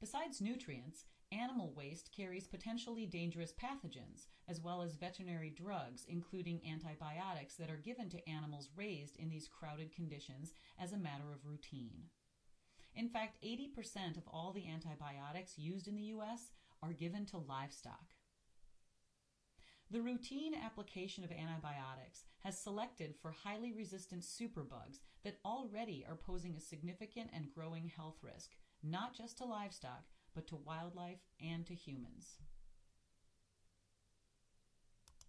Besides nutrients, animal waste carries potentially dangerous pathogens, as well as veterinary drugs, including antibiotics that are given to animals raised in these crowded conditions as a matter of routine. In fact, 80% of all the antibiotics used in the U.S. are given to livestock. The routine application of antibiotics has selected for highly resistant superbugs that already are posing a significant and growing health risk, not just to livestock, but to wildlife and to humans.